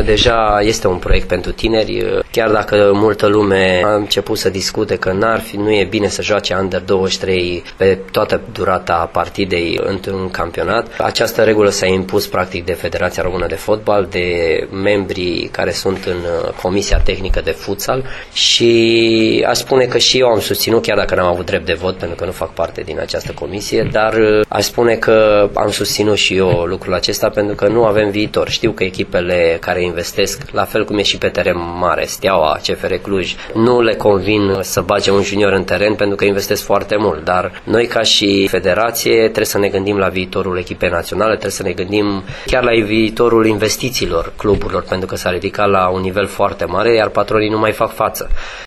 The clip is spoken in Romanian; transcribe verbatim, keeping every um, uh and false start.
deja este un proiect pentru tineri, chiar dacă multă lume a început să discute că n-ar fi, nu e bine să joace Under douăzeci și trei pe toată durata partidei într-un campionat. Această regulă s-a impus practic de Federația Română de Fotbal, de membrii care sunt în Comisia Tehnică de Futsal și aș spune că și eu am susținut, chiar dacă n-am avut drept de vot pentru că nu fac parte din această comisie, dar aș spune că am susținut și eu lucrul acesta pentru că nu avem viitor. Știu că echipele care investesc, la fel cum e și pe teren mare, Steaua, C F R Cluj, nu le convin să bage un junior în teren pentru că investesc foarte mult, dar noi ca și federație trebuie să ne gândim la viitorul echipei naționale, trebuie să ne gândim chiar la viitorul investițiilor cluburilor pentru că s-a ridicat la un nivel foarte mare, iar patronii nu mai fac față.